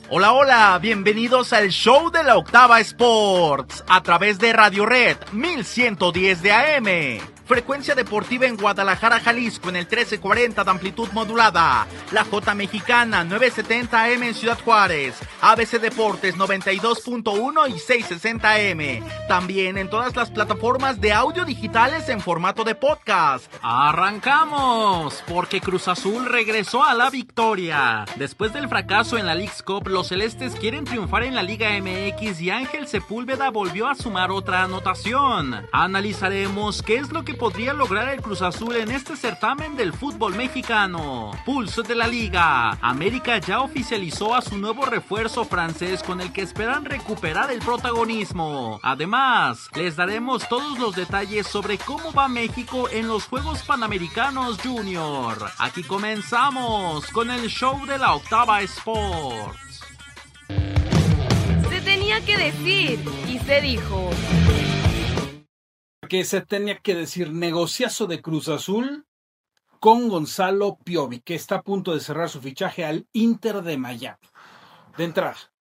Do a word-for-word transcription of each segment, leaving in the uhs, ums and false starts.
Hola, hola, bienvenidos al show de la Octava Sports, a través de Radio Red mil ciento diez de A M. Frecuencia deportiva en Guadalajara, Jalisco, en el trece cuarenta de amplitud modulada. La J Mexicana, nueve setenta A M en Ciudad Juárez. A B C Deportes, noventa y dos punto uno y seiscientos sesenta A M. También en todas las plataformas de audio digitales en formato de podcast. ¡Arrancamos! Porque Cruz Azul regresó a la victoria. Después del fracaso en la Leagues Cup, los celestes quieren triunfar en la Liga M X y Ángel Sepúlveda volvió a sumar otra anotación. Analizaremos qué es lo que podría lograr el Cruz Azul en este certamen del fútbol mexicano. Pulso de la Liga. América ya oficializó a su nuevo refuerzo francés con el que esperan recuperar el protagonismo. Además, les daremos todos los detalles sobre cómo va México en los Juegos Panamericanos Junior. Aquí comenzamos con el show de la Octava Sports. Se tenía que decir y se dijo. Que se tenía que decir negociazo de Cruz Azul con Gonzalo Piovi, que está a punto de cerrar su fichaje al Inter de Miami. De entrada,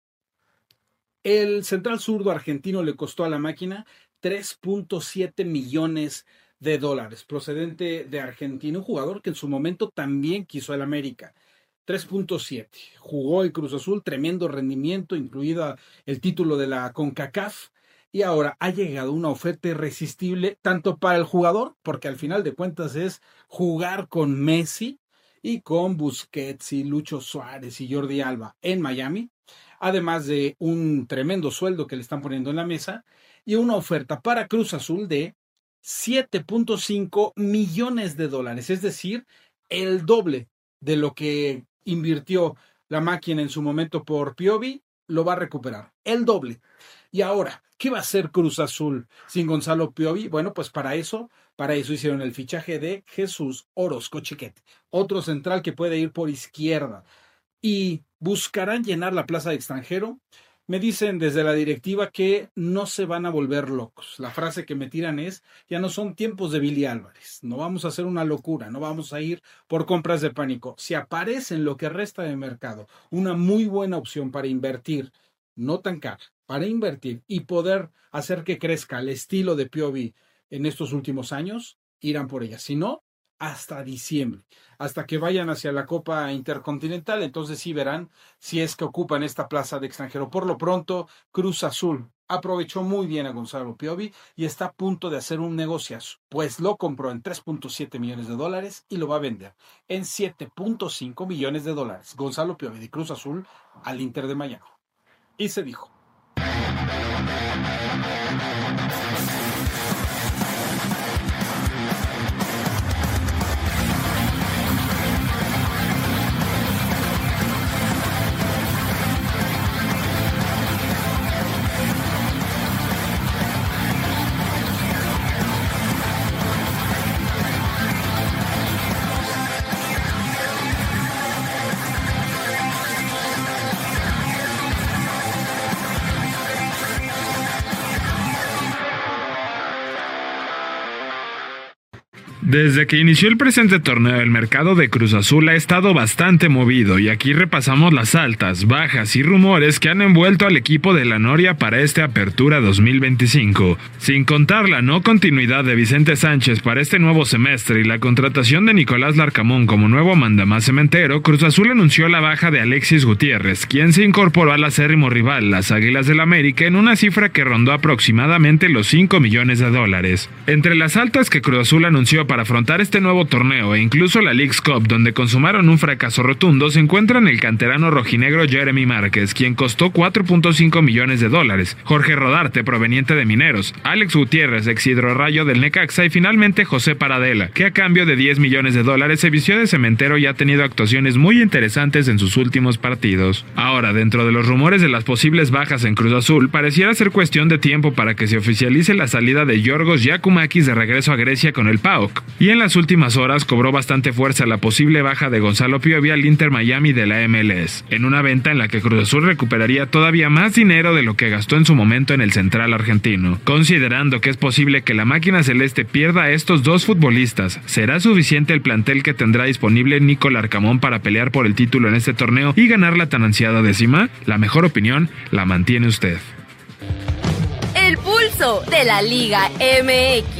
el central zurdo argentino le costó a la máquina tres punto siete millones de dólares, procedente de Argentina, un jugador que en su momento también quiso el América. tres punto siete. Jugó el Cruz Azul, tremendo rendimiento, incluida el título de la CONCACAF. Y ahora ha llegado una oferta irresistible tanto para el jugador, porque al final de cuentas es jugar con Messi y con Busquets y Lucho Suárez y Jordi Alba en Miami, además de un tremendo sueldo que le están poniendo en la mesa y una oferta para Cruz Azul de siete punto cinco millones de dólares, es decir, el doble de lo que invirtió la máquina en su momento por Piovi, lo va a recuperar, el doble. Y ahora, ¿qué va a hacer Cruz Azul sin Gonzalo Piovi? Bueno, pues para eso, para eso hicieron el fichaje de Jesús Orozco Chiquete, otro central que puede ir por izquierda. Y buscarán llenar la plaza de extranjero. Me dicen desde la directiva que no se van a volver locos. La frase que me tiran es, ya no son tiempos de Billy Álvarez, no vamos a hacer una locura, no vamos a ir por compras de pánico. Si aparece en lo que resta de mercado una muy buena opción para invertir, no tan cara, para invertir y poder hacer que crezca el estilo de Piovi en estos últimos años, irán por ella. Si no, hasta diciembre, hasta que vayan hacia la Copa Intercontinental, entonces sí verán si es que ocupan esta plaza de extranjero. Por lo pronto, Cruz Azul aprovechó muy bien a Gonzalo Piovi y está a punto de hacer un negociazo, pues lo compró en tres punto siete millones de dólares y lo va a vender en siete punto cinco millones de dólares. Gonzalo Piovi de Cruz Azul al Inter de Miami. Y se dijo. Desde que inició el presente torneo, el mercado de Cruz Azul ha estado bastante movido y aquí repasamos las altas, bajas y rumores que han envuelto al equipo de la Noria para esta apertura dos mil veinticinco. Sin contar la no continuidad de Vicente Sánchez para este nuevo semestre y la contratación de Nicolás Larcamón como nuevo mandamás cementero, Cruz Azul anunció la baja de Alexis Gutiérrez, quien se incorporó al acérrimo rival, las Águilas del América, en una cifra que rondó aproximadamente los cinco millones de dólares. Entre las altas que Cruz Azul anunció para afrontar este nuevo torneo e incluso la Leagues Cup, donde consumaron un fracaso rotundo, se encuentran el canterano rojinegro Jeremy Márquez, quien costó cuatro punto cinco millones de dólares, Jorge Rodarte, proveniente de Mineros, Alex Gutiérrez, ex Hidrorrayo del Necaxa, y finalmente José Paradela, que a cambio de diez millones de dólares se vistió de cementero y ha tenido actuaciones muy interesantes en sus últimos partidos. Ahora, dentro de los rumores de las posibles bajas en Cruz Azul, pareciera ser cuestión de tiempo para que se oficialice la salida de Yorgos Giacomakis de regreso a Grecia con el P A O K. Y en las últimas horas cobró bastante fuerza la posible baja de Gonzalo Piovi al Inter Miami de la M L S, en una venta en la que Cruz Azul recuperaría todavía más dinero de lo que gastó en su momento en el central argentino. Considerando que es posible que la máquina celeste pierda a estos dos futbolistas, ¿será suficiente el plantel que tendrá disponible Nico Larcamón para pelear por el título en este torneo y ganar la tan ansiada décima? La mejor opinión la mantiene usted. El pulso de la Liga M X.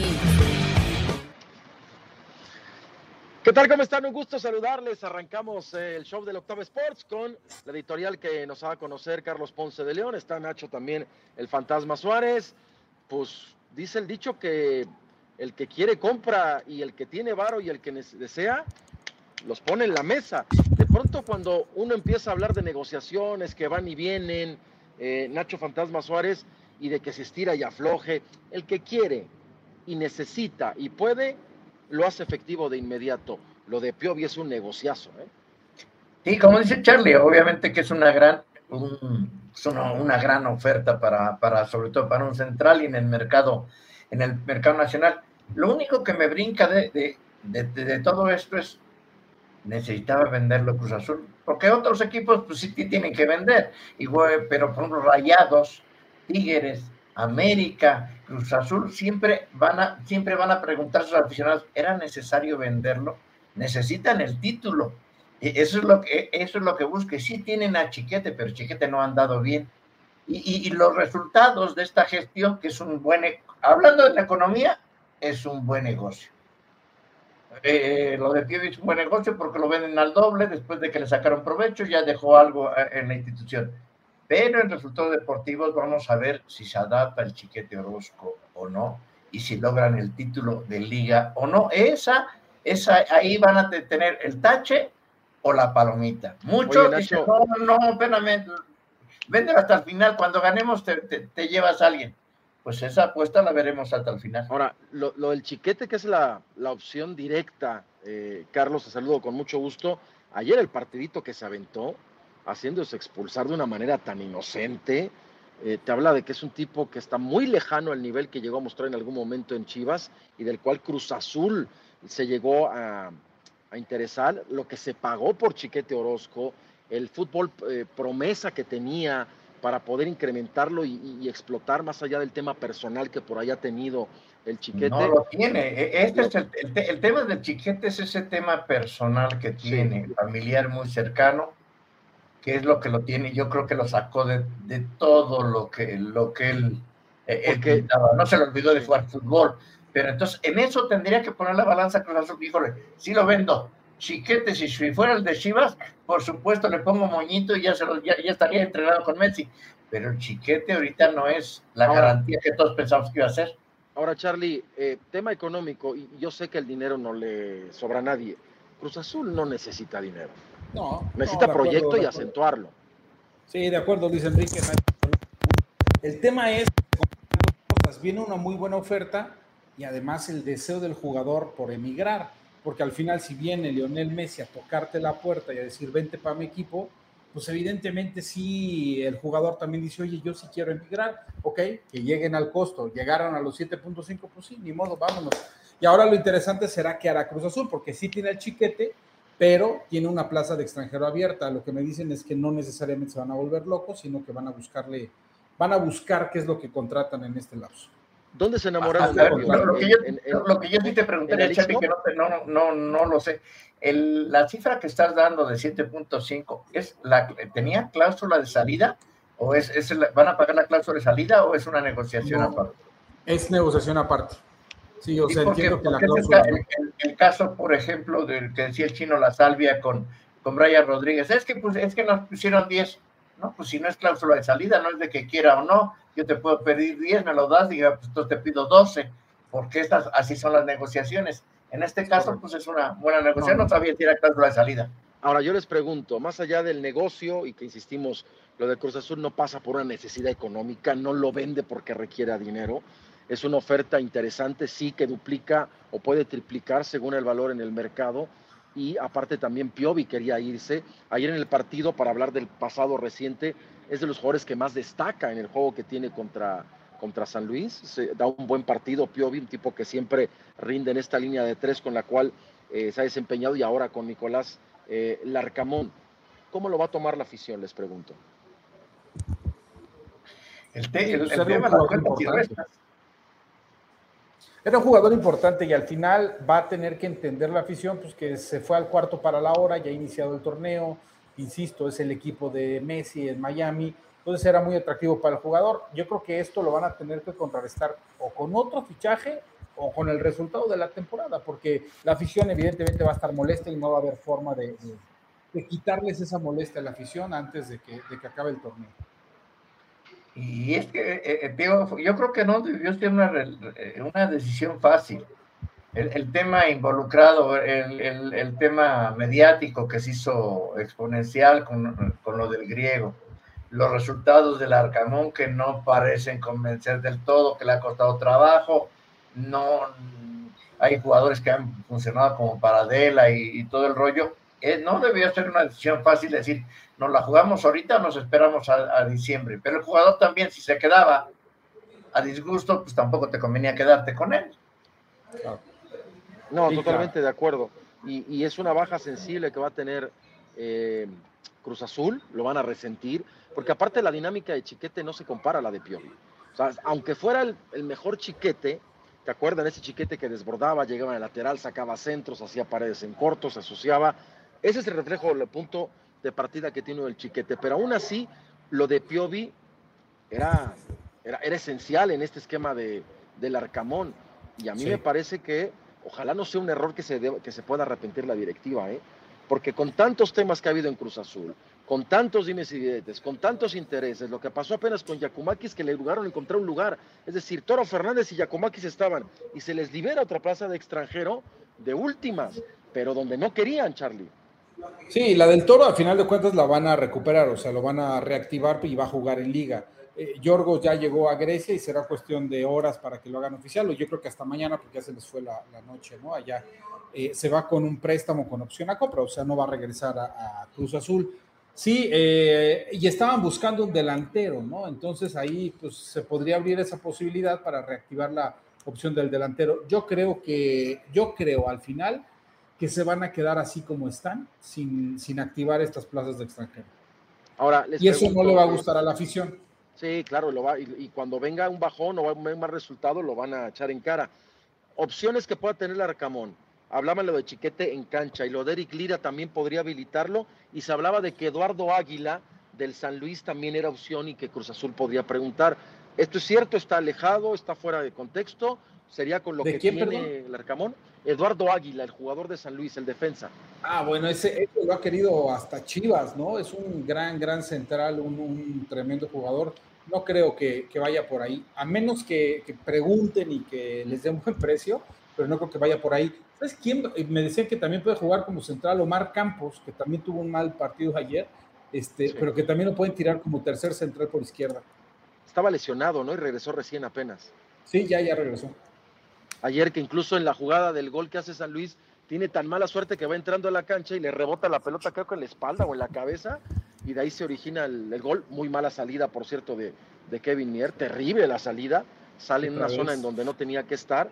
¿Qué tal? ¿Cómo están? Un gusto saludarles. Arrancamos el show del Octava Sports con la editorial que nos va a conocer Carlos Ponce de León. Está Nacho también, el Fantasma Suárez. Pues dice el dicho que el que quiere compra y el que tiene varo y el que desea los pone en la mesa. De pronto cuando uno empieza a hablar de negociaciones que van y vienen, eh, Nacho Fantasma Suárez, y de que se estira y afloje, el que quiere y necesita y puede, lo hace efectivo de inmediato. Lo de Piovi es un negociazo, ¿eh? Sí, como dice Charlie, obviamente que es una gran, un, es una, una gran oferta para, para, sobre todo para un central y en el mercado, en el mercado nacional. Lo único que me brinca de, de, de, de, de todo esto es, necesitaba venderlo Cruz Azul, porque otros equipos pues sí tienen que vender, igual, pero por ejemplo Rayados, Tigres, América, Cruz Azul, siempre van a, siempre van a preguntar a sus aficionados, ¿era necesario venderlo? Necesitan el título. Eso es lo que, eso es lo que busque. Sí tienen a Chiquete, pero Chiquete no ha andado bien. Y, y, y los resultados de esta gestión, que es un buen, hablando de la economía, es un buen negocio. Eh, lo de Piovi es un buen negocio porque lo venden al doble, después de que le sacaron provecho, ya dejó algo en la institución. Pero en resultados deportivos vamos a ver si se adapta el Chiquete Orozco o no, y si logran el título de liga o no. Esa, esa, ahí van a tener el tache o la palomita. Muchos Oye, dicen, no, no, espérame, véndelo hasta el final, cuando ganemos te, te, te llevas a alguien. Pues esa apuesta la veremos hasta el final. Ahora, lo, lo del Chiquete, que es la, la opción directa, eh, Carlos, te saludo con mucho gusto. Ayer el partidito que se aventó, haciéndose expulsar de una manera tan inocente, eh, te habla de que es un tipo que está muy lejano al nivel que llegó a mostrar en algún momento en Chivas y del cual Cruz Azul se llegó a, a interesar, lo que se pagó por Chiquete Orozco, el fútbol eh, promesa que tenía para poder incrementarlo y, y, y explotar más allá del tema personal que por ahí ha tenido el Chiquete. No lo tiene, este es el, el, el tema del Chiquete es ese tema personal que tiene, sí, familiar muy cercano, que es lo que lo tiene, yo creo que lo sacó de, de todo lo que, lo que él, él pintaba. No se le olvidó de jugar fútbol, pero entonces en eso tendría que poner la balanza Cruz Azul. Híjole, sí lo vendo. Chiquete, si fuera el de Chivas, por supuesto le pongo moñito y ya, se lo, ya, ya estaría entrenado con Messi, pero el Chiquete ahorita no es la ahora, garantía que todos pensamos que iba a ser. Ahora, Charlie, eh, tema económico, y yo sé que el dinero no le sobra a nadie. Cruz Azul no necesita dinero. No, necesita no, proyecto acuerdo, y acentuarlo. Sí, de acuerdo, Luis Enrique. El tema es, viene una muy buena oferta y además el deseo del jugador por emigrar, porque al final si viene Lionel Messi a tocarte la puerta y a decir vente para mi equipo, pues evidentemente sí, el jugador también dice, oye, yo sí quiero emigrar, ok, que lleguen al costo, llegaron a los siete punto cinco, pues sí, ni modo, vámonos. Y ahora lo interesante será que hará Cruz Azul, porque sí tiene el Chiquete, pero tiene una plaza de extranjero abierta. Lo que me dicen es que no necesariamente se van a volver locos, sino que van a buscarle, van a buscar qué es lo que contratan en este lapso. ¿Dónde se enamoraron? Ah, lo, lo, que yo, en, en, lo que yo sí te pregunté, Chapi, que no, no, no, no lo sé. El, la cifra que estás dando de siete punto cinco, ¿es la, ¿tenía cláusula de salida? ¿O es, es la, van a pagar la cláusula de salida o es una negociación no, aparte? Es negociación aparte. Sí, o sea, porque, entiendo que la cláusula... El, el, el caso, por ejemplo, del que decía el Chino La Salvia con, con Brian Rodríguez, es que, pues, es que nos pusieron diez. No, pues si no es cláusula de salida, no es de que quiera o no, yo te puedo pedir diez, me lo das, y pues entonces te pido doce, porque estas, así son las negociaciones. En este caso, pues es una buena negociación, no, no sabía si era cláusula de salida. Ahora, yo les pregunto, más allá del negocio, y que insistimos, lo de Cruz Azul no pasa por una necesidad económica, no lo vende porque requiera dinero, es una oferta interesante, sí, que duplica o puede triplicar según el valor en el mercado, y aparte también Piovi quería irse. Ayer en el partido, para hablar del pasado reciente, es de los jugadores que más destaca en el juego que tiene contra, contra San Luis, se da un buen partido Piovi, un tipo que siempre rinde en esta línea de tres con la cual eh, se ha desempeñado, y ahora con Nicolás eh, Larcamón. ¿Cómo lo va a tomar la afición, les pregunto? El, te, el, el Era tema un de las jugador cuentas y importante. restas. Era un jugador importante y al final va a tener que entender la afición, pues que se fue al cuarto para la hora, ya ha iniciado el torneo, insisto, es el equipo de Messi en Miami, entonces era muy atractivo para el jugador. Yo creo que esto lo van a tener que contrarrestar o con otro fichaje o con el resultado de la temporada, porque la afición evidentemente va a estar molesta y no va a haber forma de, de, de quitarles esa molestia a la afición antes de que, de que acabe el torneo. Y es que, eh, digo, yo creo que no debió ser una, una decisión fácil. El, el tema involucrado, el, el, el tema mediático que se hizo exponencial con, con lo del griego, los resultados del Arcamón que no parecen convencer del todo, que le ha costado trabajo, no hay jugadores que han funcionado como Paradela y, y todo el rollo. Eh, no debió ser una decisión fácil decir, nos la jugamos ahorita o nos esperamos a, a diciembre, pero el jugador también, si se quedaba a disgusto, pues tampoco te convenía quedarte con él. No, Sí, totalmente claro. de acuerdo. Y, y es una baja sensible que va a tener eh, Cruz Azul, lo van a resentir, porque aparte la dinámica de Chiquete no se compara a la de Piovi. O sea, aunque fuera el, el mejor Chiquete, ¿te acuerdan? Ese Chiquete que desbordaba, llegaba en el lateral, sacaba centros, hacía paredes en corto, se asociaba. Ese es el reflejo del punto de partida que tiene el Chiquete. Pero aún así, lo de Piovi era, era, era esencial en este esquema de, del Arcamón. Y a mí Sí. me parece que ojalá no sea un error que se, deba, que se pueda arrepentir la directiva, ¿eh? Porque con tantos temas que ha habido en Cruz Azul, con tantos dimes y diretes, con tantos intereses, lo que pasó apenas con Giacomakis, que le lograron encontrar un lugar, es decir, Toro Fernández y Giacomakis estaban, y se les libera otra plaza de extranjero de últimas, pero donde no querían, Charlie. Sí, la del Toro, al final de cuentas, la van a recuperar, o sea, lo van a reactivar y va a jugar en Liga. Eh, Yorgos ya llegó a Grecia y será cuestión de horas para que lo hagan oficial, o yo creo que hasta mañana, porque ya se les fue la, la noche, ¿no? Allá eh, se va con un préstamo con opción a compra, o sea, no va a regresar a, a Cruz Azul. Sí, eh, y estaban buscando un delantero, ¿no? Entonces ahí pues se podría abrir esa posibilidad para reactivar la opción del delantero. Yo creo que, yo creo al final que se van a quedar así como están, sin, sin activar estas plazas de extranjero. Ahora, les Y eso pregunto, no le va a gustar a la afición. Sí, claro, lo va, y, y cuando venga un bajón o un mal resultado, lo van a echar en cara. Opciones que pueda tener el Arcamón. Hablaban lo de Chiquete en cancha, y lo de Eric Lira también podría habilitarlo, y se hablaba de que Eduardo Águila del San Luis también era opción y que Cruz Azul podría preguntar. ¿Esto es cierto? ¿Está alejado? ¿Está fuera de contexto? ¿Sería con lo ¿De que quién, tiene perdón? el Arcamón? Eduardo Águila, el jugador de San Luis, el defensa. Ah, bueno, ese, ese lo ha querido hasta Chivas, ¿no? Es un gran, gran central, un, un tremendo jugador. No creo que, que vaya por ahí, a menos que, que pregunten y que les den buen precio, pero no creo que vaya por ahí. ¿Sabes quién? Me decían que también puede jugar como central Omar Campos, que también tuvo un mal partido ayer, este, Sí. pero que también lo pueden tirar como tercer central por izquierda. Estaba lesionado, ¿no? Y regresó recién apenas. Sí, ya, ya regresó. Ayer, que incluso en la jugada del gol que hace San Luis, tiene tan mala suerte que va entrando a la cancha y le rebota la pelota, creo que en la espalda o en la cabeza, y de ahí se origina el, el gol. Muy mala salida, por cierto, de, de Kevin Mier, terrible la salida, sale en una Otra zona vez. en donde no tenía que estar,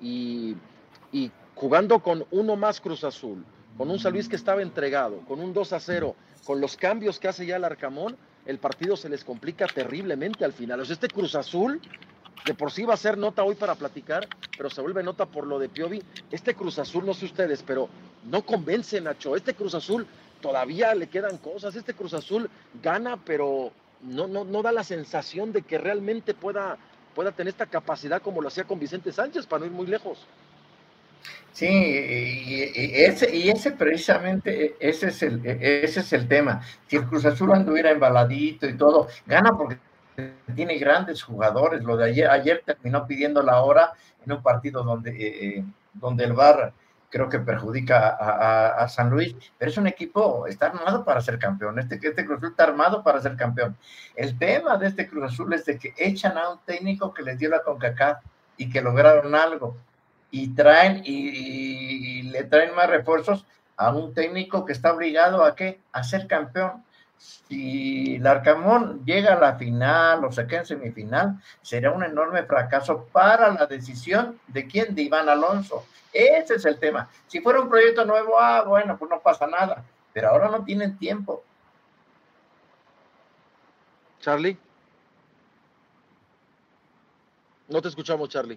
y, y jugando con uno más Cruz Azul, con un San Luis que estaba entregado, con un dos a cero, con los cambios que hace ya el Arcamón, el partido se les complica terriblemente al final. O sea, este Cruz Azul de por sí va a ser nota hoy para platicar, pero se vuelve nota por lo de Piovi. Este Cruz Azul, no sé ustedes, pero no convence, Nacho. Este Cruz Azul todavía le quedan cosas. Este Cruz Azul gana, pero no, no, no da la sensación de que realmente pueda, pueda tener esta capacidad como lo hacía con Vicente Sánchez, para no ir muy lejos. Sí, y, y, ese, y ese precisamente, ese es, el, ese es el tema. Si el Cruz Azul anduviera embaladito y todo, gana porque tiene grandes jugadores. Lo de ayer, ayer terminó pidiendo la hora en un partido donde, eh, donde el V A R creo que perjudica a, a, a San Luis, pero es un equipo, está armado para ser campeón. Este, este Cruz Azul está armado para ser campeón. El tema de este Cruz Azul es de que echan a un técnico que les dio la CONCACAF y que lograron algo, y traen y, y, y le traen más refuerzos a un técnico que está obligado a ¿qué? A ser campeón. si Larcamón llega a la final o se queda en semifinal, será un enorme fracaso para la decisión de quién, de Iván Alonso. Ese es el tema. Si fuera un proyecto nuevo, ah, bueno, pues no pasa nada, pero ahora no tienen tiempo. Charlie. No te escuchamos, Charlie.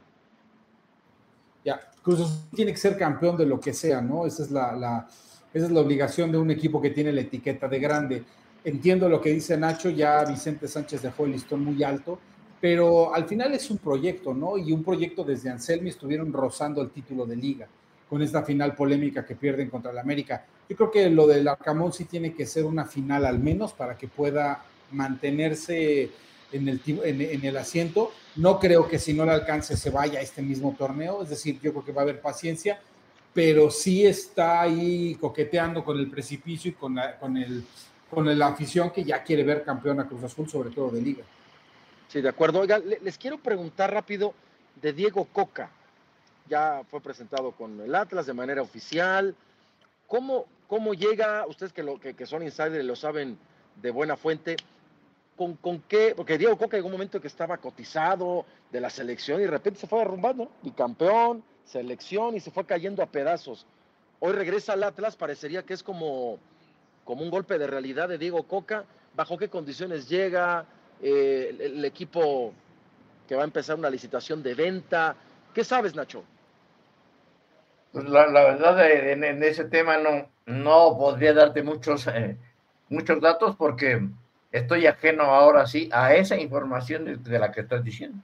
Ya, Cruz Azul tiene que ser campeón de lo que sea, ¿no? Esa es la, la, esa es la obligación de un equipo que tiene la etiqueta de grande. Entiendo lo que dice Nacho, ya Vicente Sánchez dejó el listón muy alto, pero al final es un proyecto, ¿no? Y un proyecto desde Anselmi estuvieron rozando el título de liga con esta final polémica que pierden contra el América. Yo creo que lo del Arcamón sí tiene que ser una final al menos para que pueda mantenerse en el, en, en el asiento. No creo que si no le alcance se vaya a este mismo torneo, es decir, yo creo que va a haber paciencia, pero sí está ahí coqueteando con el precipicio y con la, con el, con la afición que ya quiere ver campeón a Cruz Azul, sobre todo de liga. Sí, de acuerdo. Oiga, les quiero preguntar rápido de Diego Coca. Ya fue presentado con el Atlas de manera oficial. ¿Cómo, cómo llega, ustedes que, lo, que, que son insiders y lo saben de buena fuente, ¿Con, con qué? Porque Diego Coca llegó un momento que estaba cotizado de la selección y de repente se fue derrumbando, bicampeón, selección, y se fue cayendo a pedazos. Hoy regresa al Atlas, parecería que es como, como un golpe de realidad de Diego Coca. ¿Bajo qué condiciones llega? Eh, el, el equipo que va a empezar una licitación de venta. ¿Qué sabes, Nacho? Pues la, la verdad, en, en ese tema no, no podría darte muchos, eh, muchos datos porque estoy ajeno ahora sí a esa información de, de la que estás diciendo.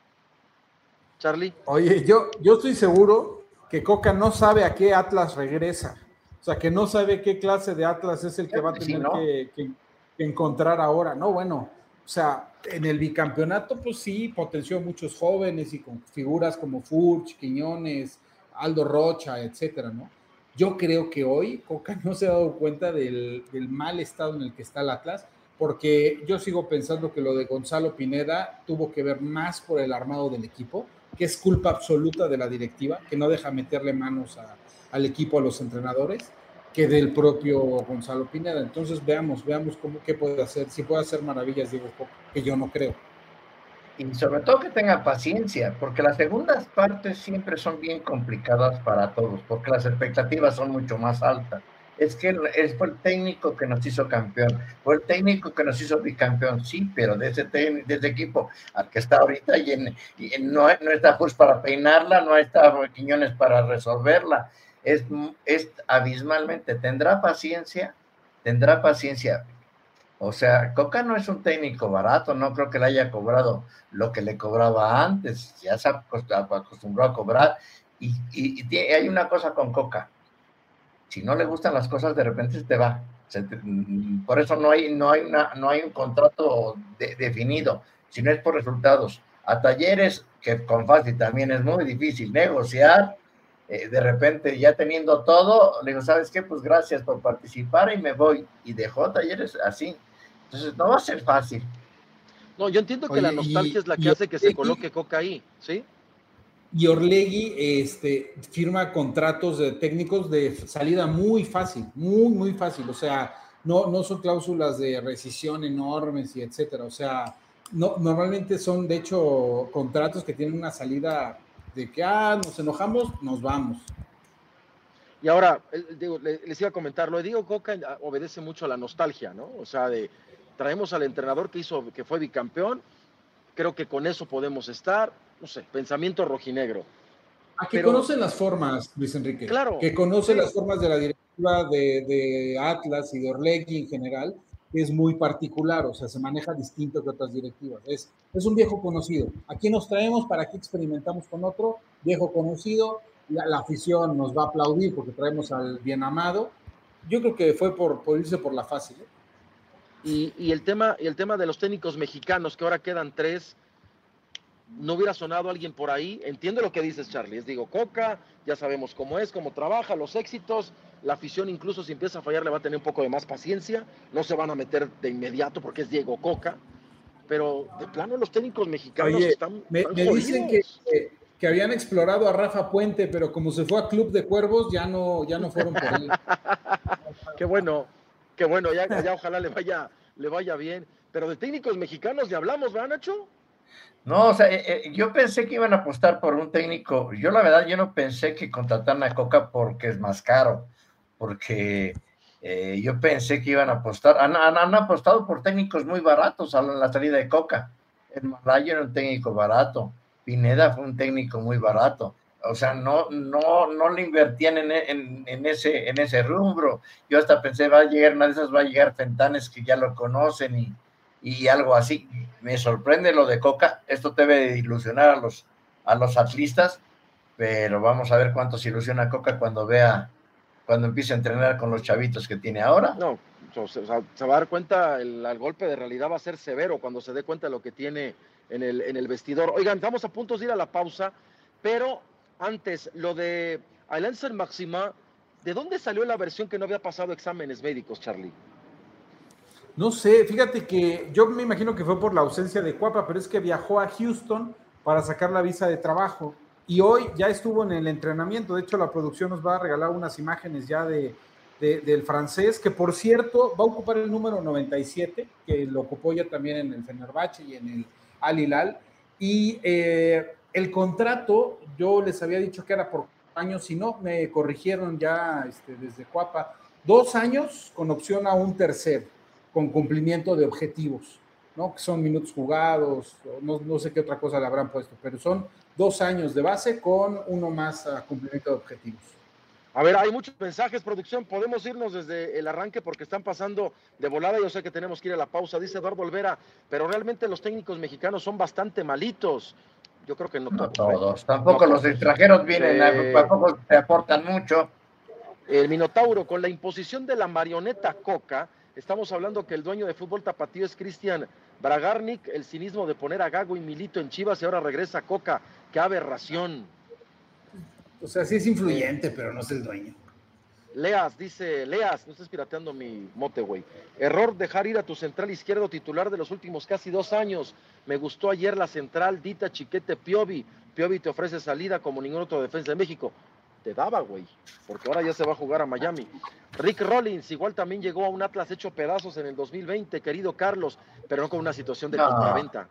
Charlie. Oye, yo, yo estoy seguro que Coca no sabe a qué Atlas regresa. O sea, que no sabe qué clase de Atlas es el que va a tener sí, ¿no? que, que, que encontrar ahora. No, bueno, o sea, en el bicampeonato, pues sí, potenció muchos jóvenes y con figuras como Furch, Quiñones, Aldo Rocha, etcétera, ¿no? Yo creo que hoy Coca no se ha dado cuenta del, del mal estado en el que está el Atlas, porque yo sigo pensando que lo de Gonzalo Pineda tuvo que ver más por el armado del equipo, que es culpa absoluta de la directiva, que no deja meterle manos a, al equipo, a los entrenadores, que del propio Gonzalo Pineda. Entonces veamos, veamos cómo, qué puede hacer, si puede hacer maravillas Diego Coca, que yo no creo. Y sobre todo que tenga paciencia, porque las segundas partes siempre son bien complicadas para todos, porque las expectativas son mucho más altas. Es que es fue el técnico que nos hizo campeón, fue el técnico que nos hizo bicampeón, sí, pero de ese, de ese equipo al que está ahorita y, en, y en, no, no está Furs para peinarla, no está Quiñones para resolverla, es, es abismalmente, tendrá paciencia, tendrá paciencia. O sea, Coca no es un técnico barato, no creo que le haya cobrado lo que le cobraba antes, ya se acostumbró a cobrar, y, y, y hay una cosa con Coca, si no le gustan las cosas, de repente se te va. Se te, por eso no hay, no hay, una, no hay un contrato de, definido, sino es por resultados. A Talleres, que con Fácil también es muy difícil negociar, eh, de repente ya teniendo todo, le digo, ¿sabes qué? Pues gracias por participar y me voy. Y dejó Talleres así. Entonces no va a ser fácil. No, yo entiendo que Oye, la nostalgia y, es la que hace que y, se coloque Coca ahí, ¿sí? Y Orlegui este, firma contratos de técnicos de salida muy fácil, muy, muy fácil. O sea, no, no son cláusulas de rescisión enormes y etcétera. O sea, no, normalmente son, de hecho, contratos que tienen una salida de que, ah, nos enojamos, nos vamos. Y ahora, digo, les iba a comentar, lo de Diego Coca obedece mucho a la nostalgia, ¿no? O sea, de traemos al entrenador que hizo, que fue bicampeón, creo que con eso podemos estar, no sé, pensamiento rojinegro. A que Pero, conocen las formas, Luis Enrique. Claro. Que conoce sí. las formas de la directiva de, de Atlas y de Orlegui en general, que es muy particular, o sea, se maneja distinto que otras directivas. Es, es un viejo conocido. Aquí nos traemos, para aquí experimentamos con otro viejo conocido, la, la afición nos va a aplaudir porque traemos al bien amado. Yo creo que fue por, por irse por la fácil, ¿eh? Y, y, el tema, y el tema de los técnicos mexicanos, que ahora quedan tres, no hubiera sonado alguien por ahí. Entiendo lo que dices, Charlie, es Diego Coca, ya sabemos cómo es, cómo trabaja, los éxitos, la afición incluso si empieza a fallar le va a tener un poco de más paciencia, no se van a meter de inmediato porque es Diego Coca, pero de plano los técnicos mexicanos Oye, están, me, están me dicen que, que, que habían explorado a Rafa Puente, pero como se fue a Club de Cuervos, ya no, ya no fueron por él. Qué bueno. Que bueno, ya, ya ojalá le vaya, le vaya bien. Pero de técnicos mexicanos ya hablamos, ¿verdad, Nacho? No, o sea, eh, eh, yo pensé que iban a apostar por un técnico. Yo la verdad, yo no pensé que contrataran a Coca porque es más caro, porque eh, yo pensé que iban a apostar. Han, han, han apostado por técnicos muy baratos a la, la salida de Coca. El Malayo era un técnico barato. Pineda fue un técnico muy barato. O sea, no, no, no le invertían en, en, en, ese, en ese rubro. Yo hasta pensé, va a llegar, una de esas va a llegar Fentanes que ya lo conocen y, y algo así. Me sorprende lo de Coca. Esto debe de ilusionar a los, a los atlistas, pero vamos a ver cuánto se ilusiona Coca cuando vea, cuando empiece a entrenar con los chavitos que tiene ahora. No, o sea, se va a dar cuenta, el, el golpe de realidad va a ser severo cuando se dé cuenta de lo que tiene en el, en el vestidor. Oigan, estamos a punto de ir a la pausa, pero antes, lo de Alain Saint-Maximin, ¿de dónde salió la versión que no había pasado exámenes médicos, Charlie? No sé, fíjate que yo me imagino que fue por la ausencia de Cuapa, pero es que viajó a Houston para sacar la visa de trabajo y hoy ya estuvo en el entrenamiento. De hecho, la producción nos va a regalar unas imágenes ya de, de, del francés, que por cierto va a ocupar el número noventa y siete, que lo ocupó ya también en el Fenerbahce y en el Al Hilal, y eh, el contrato, yo les había dicho que era por años, si no, me corrigieron ya este, desde Cuapa, dos años con opción a un tercero, con cumplimiento de objetivos, ¿no? Que son minutos jugados, no, no sé qué otra cosa le habrán puesto, pero son dos años de base con uno más a cumplimiento de objetivos. A ver, hay muchos mensajes, producción, podemos irnos desde el arranque porque están pasando de volada, yo sé que tenemos que ir a la pausa, dice Eduardo Olvera, pero realmente los técnicos mexicanos son bastante malitos. Yo creo que no, no todos. todos. ¿eh? Tampoco no los todos. extranjeros vienen, Eh, tampoco te aportan mucho. El Minotauro, con la imposición de la marioneta Coca, estamos hablando que el dueño de Fútbol Tapatío es Cristian Bragarnik, el cinismo de poner a Gago y Milito en Chivas y ahora regresa Coca. ¡Qué aberración! O sea, sí es influyente, pero no es el dueño. Leas, dice, Leas, no estés pirateando mi mote, güey. Error dejar ir a tu central izquierdo titular de los últimos casi dos años. Me gustó ayer la central, Dita Chiquete Piovi. Piovi te ofrece salida como ningún otro defensa de México. Te daba, güey, porque ahora ya se va a jugar a Miami. Rick Rollins, igual también llegó a un Atlas hecho pedazos en el dos mil veinte, querido Carlos, pero no con una situación de no. compraventa.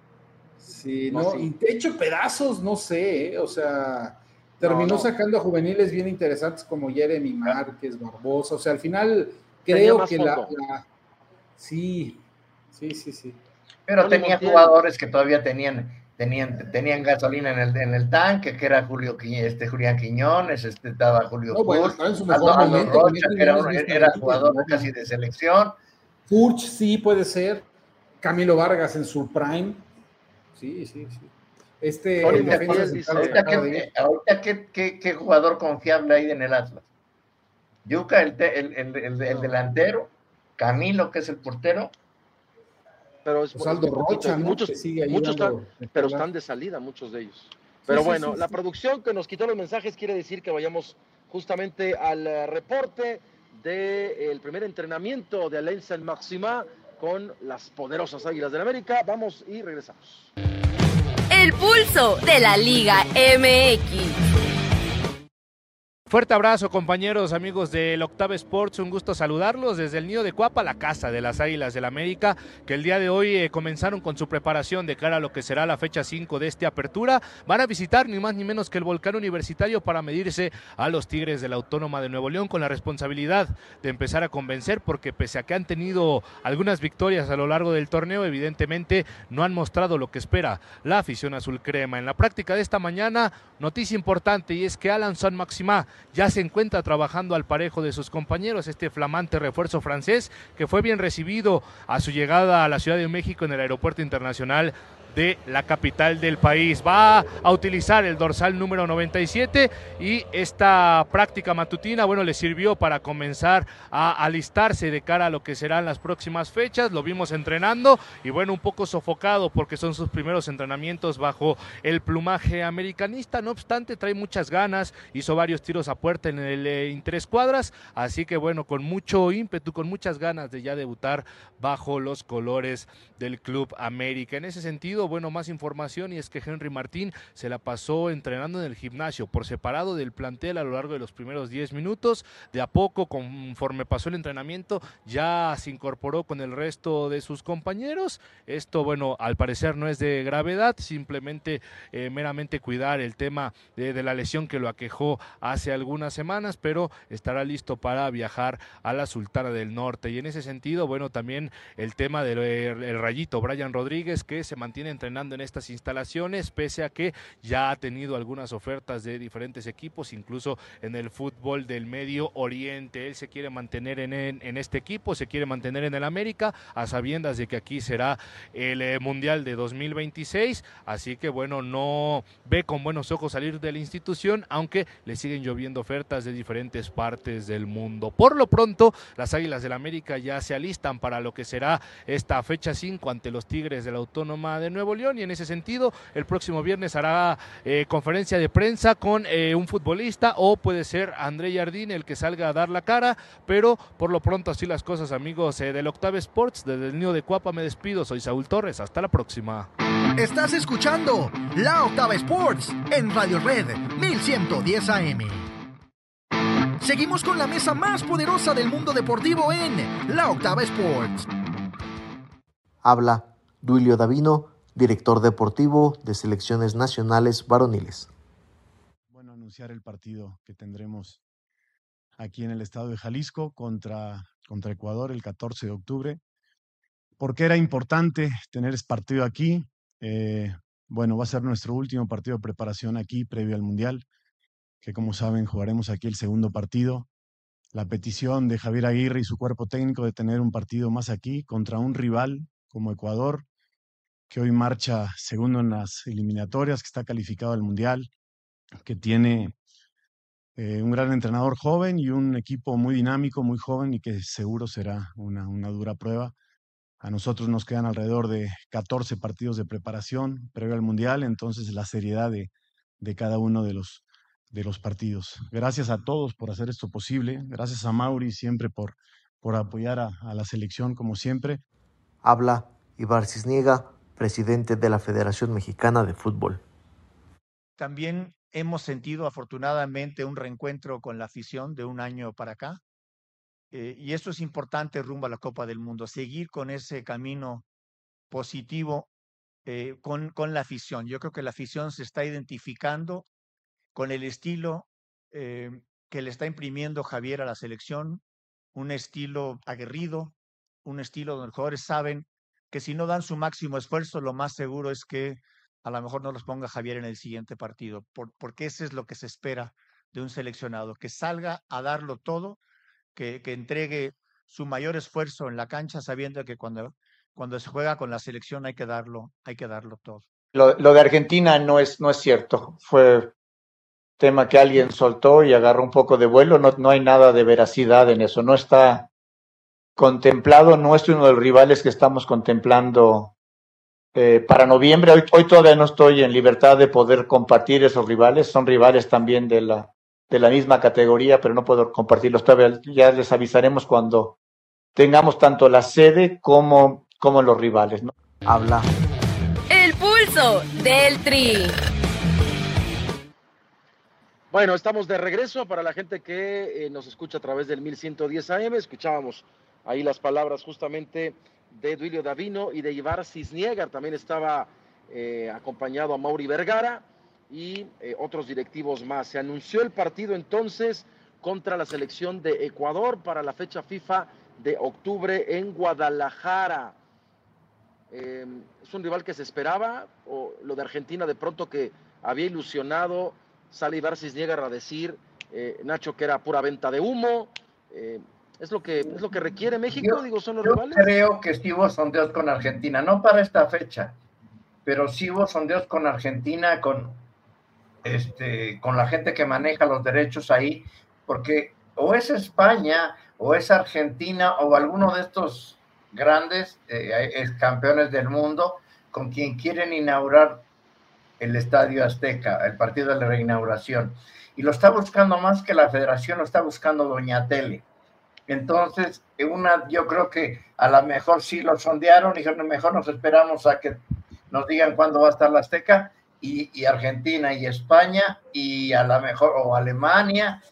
Sí, no, no sí. Y hecho pedazos, no sé, ¿eh? O sea... Terminó no, no. sacando a juveniles bien interesantes como Jeremy Márquez, Barbosa. O sea, al final creo que la, la... Sí, sí, sí, sí. Pero tenía jugadores que todavía tenían tenían tenían gasolina en el, en el tanque, que era Julio este Julián Quiñones, este estaba Julio no, bueno, Furch, en su mejor Aldo, momento, Aldo Rocha, que era, un, era jugador ¿no? casi de selección. Furch sí puede ser. Camilo Vargas en su prime. Sí, sí, sí. Este, el defensa dice, ahorita, ¿qué, ahorita ¿qué, qué, qué jugador confiable hay en el Atlas? Yuca, el, el, el, el, el delantero, Camilo, que es el portero. Pero es, pues Aldo es Rocha, ¿no? muchos, sigue ahí muchos dando, están, pero están de salida, muchos de ellos. Pero sí, bueno, sí, sí, la sí. producción que nos quitó los mensajes quiere decir que vayamos justamente al reporte del primer entrenamiento de Alain Saint-Maximin con las poderosas Águilas del América. Vamos y regresamos. El pulso de la Liga M X. Fuerte abrazo, compañeros, amigos del Octava Sports, un gusto saludarlos desde el nido de Cuapa, la casa de las Águilas del América, que el día de hoy eh, comenzaron con su preparación de cara a lo que será la fecha cinco de esta apertura. Van a visitar ni más ni menos que el Volcán Universitario para medirse a los Tigres de la Autónoma de Nuevo León con la responsabilidad de empezar a convencer, porque pese a que han tenido algunas victorias a lo largo del torneo, evidentemente no han mostrado lo que espera la afición azul crema. En la práctica de esta mañana, noticia importante, y es que Alain Saint-Maximin ya se encuentra trabajando al parejo de sus compañeros, este flamante refuerzo francés que fue bien recibido a su llegada a la Ciudad de México en el Aeropuerto Internacional de la capital del país. Va a utilizar el dorsal número noventa y siete y esta práctica matutina, bueno, le sirvió para comenzar a alistarse de cara a lo que serán las próximas fechas. Lo vimos entrenando y bueno, un poco sofocado porque son sus primeros entrenamientos bajo el plumaje americanista. No obstante, trae muchas ganas, hizo varios tiros a puerta en el eh, interescuadras, así que bueno, con mucho ímpetu, con muchas ganas de ya debutar bajo los colores del Club América. En ese sentido, sentido, bueno, más información, y es que Henry Martín se la pasó entrenando en el gimnasio por separado del plantel a lo largo de los primeros diez minutos. De a poco, conforme pasó el entrenamiento, ya se incorporó con el resto de sus compañeros. Esto, bueno, al parecer no es de gravedad, simplemente eh, meramente cuidar el tema de, de la lesión que lo aquejó hace algunas semanas, pero estará listo para viajar a la Sultana del Norte. Y en ese sentido, bueno, también el tema del el Rayito Brian Rodríguez, que se mantiene entrenando en estas instalaciones, pese a que ya ha tenido algunas ofertas de diferentes equipos, incluso en el fútbol del Medio Oriente. Él se quiere mantener en, en, en este equipo, se quiere mantener en el América, a sabiendas de que aquí será el eh, Mundial de dos mil veintiséis, así que bueno, no ve con buenos ojos salir de la institución, aunque le siguen lloviendo ofertas de diferentes partes del mundo. Por lo pronto, las Águilas del América ya se alistan para lo que será esta fecha cinco ante los Tigres de la Autónoma de Nuevo León, y en ese sentido, el próximo viernes hará eh, conferencia de prensa con eh, un futbolista, o puede ser André Jardín el que salga a dar la cara, pero por lo pronto así las cosas, amigos eh, del Octava Sports. Desde el Nido de Cuapa me despido, soy Saúl Torres, hasta la próxima. Estás escuchando La Octava Sports en Radio Red mil ciento diez A M. Seguimos con la mesa más poderosa del mundo deportivo en La Octava Sports. Habla Duilio Davino, director deportivo de Selecciones Nacionales Varoniles. Bueno, anunciar el partido que tendremos aquí en el estado de Jalisco contra, contra Ecuador el catorce de octubre. ¿Por qué era importante tener este partido aquí? Eh, bueno, va a ser nuestro último partido de preparación aquí previo al Mundial, que como saben jugaremos aquí el segundo partido. La petición de Javier Aguirre y su cuerpo técnico de tener un partido más aquí contra un rival como Ecuador, que hoy marcha segundo en las eliminatorias, que está calificado al Mundial, que tiene eh, un gran entrenador joven y un equipo muy dinámico, muy joven, y que seguro será una, una dura prueba. A nosotros nos quedan alrededor de catorce partidos de preparación previo al Mundial, entonces la seriedad de, de cada uno de los, de los partidos. Gracias a todos por hacer esto posible, gracias a Mauri siempre por, por apoyar a, a la selección como siempre. Habla Ibar Cisniega, presidente de la Federación Mexicana de Fútbol. También hemos sentido afortunadamente un reencuentro con la afición de un año para acá. Eh, y esto es importante rumbo a la Copa del Mundo, seguir con ese camino positivo eh, con, con la afición. Yo creo que la afición se está identificando con el estilo eh, que le está imprimiendo Javier a la selección, un estilo aguerrido, un estilo donde los jugadores saben que si no dan su máximo esfuerzo, lo más seguro es que a lo mejor no los ponga Javier en el siguiente partido, por, porque eso es lo que se espera de un seleccionado, que salga a darlo todo, que, que entregue su mayor esfuerzo en la cancha, sabiendo que cuando, cuando se juega con la selección hay que darlo, hay que darlo todo. Lo, lo de Argentina no es, no es cierto, fue tema que alguien soltó y agarró un poco de vuelo, no, no hay nada de veracidad en eso, no está contemplado, no es uno de los rivales que estamos contemplando eh, para noviembre. Hoy, hoy todavía no estoy en libertad de poder compartir esos rivales, son rivales también de la, de la misma categoría, pero no puedo compartirlos todavía. Ya les avisaremos cuando tengamos tanto la sede como, como los rivales, ¿no? Habla El pulso del Tri. Bueno, estamos de regreso para la gente que eh, nos escucha a través del mil ciento diez A M. Escuchábamos ahí las palabras justamente de Duilio Davino y de Ibar Cisniega. También estaba eh, acompañado a Mauri Vergara y eh, otros directivos más. Se anunció el partido entonces contra la selección de Ecuador para la fecha FIFA de octubre en Guadalajara. Eh, ¿Es un rival que se esperaba? ¿O lo de Argentina de pronto que había ilusionado? Sale Ibar Cisniega a decir, eh, Nacho, que era pura venta de humo. Eh, ¿es, lo que, ¿Es lo que requiere México? Yo, Digo, ¿son los yo rivales? creo que sí hubo sondeos con Argentina, no para esta fecha, pero sí hubo sondeos con Argentina, con, este, con la gente que maneja los derechos ahí, porque o es España, o es Argentina, o alguno de estos grandes eh, ex campeones del mundo con quien quieren inaugurar el Estadio Azteca, el partido de la reinauguración, y lo está buscando más que la federación, lo está buscando Doña Tele. Entonces, una, yo creo que a lo mejor sí lo sondearon, y dijeron, mejor nos esperamos a que nos digan cuándo va a estar la Azteca, y, y Argentina y España, y a lo mejor, o Alemania,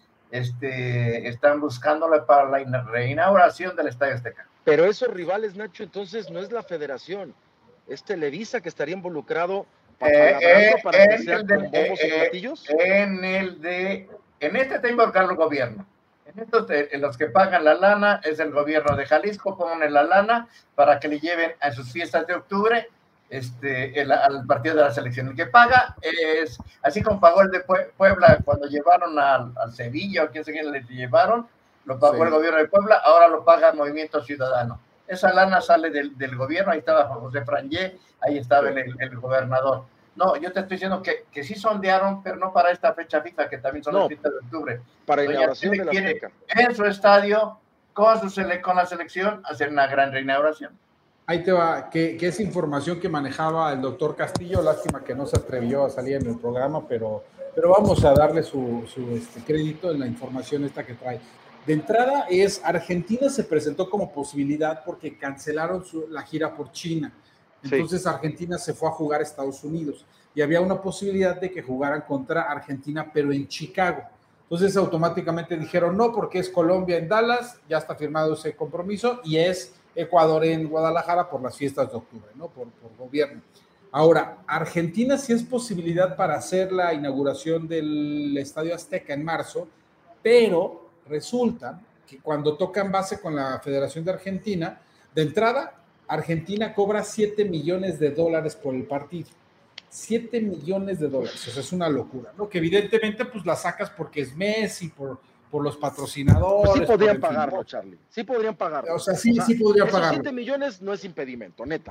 este, están buscándole para la reinauguración del Estadio Azteca. Pero esos rivales, Nacho, entonces no es la federación, es Televisa que estaría involucrado para, eh, eh, para que sea el con de, bombos eh, y platillos. En el de, en este está involucrado el gobierno. En estos, en los que pagan la lana es el gobierno de Jalisco, ponen la lana para que le lleven a sus fiestas de octubre este, el, al partido de la selección. El que paga es, así como pagó el de Puebla cuando llevaron al, al Sevilla, o quién sé quién le llevaron, lo pagó sí. el gobierno de Puebla, ahora lo paga Movimiento Ciudadano. Esa lana sale del, del gobierno, ahí estaba José Frangé, ahí estaba el, el gobernador. No, yo te estoy diciendo que, que sí sondearon, pero no para esta fecha FIFA, que también son no, el treinta de octubre. Para inauguración de la Azteca. En su estadio, con, su sele, con la selección, hacer una gran reinauguración. Ahí te va, que, que es información que manejaba el doctor Castillo, lástima que no se atrevió a salir en el programa, pero, pero vamos a darle su, su este, crédito en la información esta que trae. De entrada es, Argentina se presentó como posibilidad porque cancelaron su, la gira por China. Entonces sí. Argentina se fue a jugar a Estados Unidos y había una posibilidad de que jugaran contra Argentina, pero en Chicago. Entonces automáticamente dijeron no, porque es Colombia en Dallas, ya está firmado ese compromiso, y es Ecuador en Guadalajara por las fiestas de octubre, ¿no? Por, por gobierno. Ahora, Argentina sí es posibilidad para hacer la inauguración del Estadio Azteca en marzo, pero resulta que cuando tocan base con la Federación de Argentina, de entrada, Argentina cobra siete millones de dólares por el partido. siete millones de dólares, o sea, es una locura, ¿no? Que evidentemente pues la sacas porque es Messi, por, por los patrocinadores. Pues sí podrían pagarlo, Charlie, sí podrían pagarlo. O sea, sí, o sea, sí podrían pagarlo. siete millones no es impedimento, neta.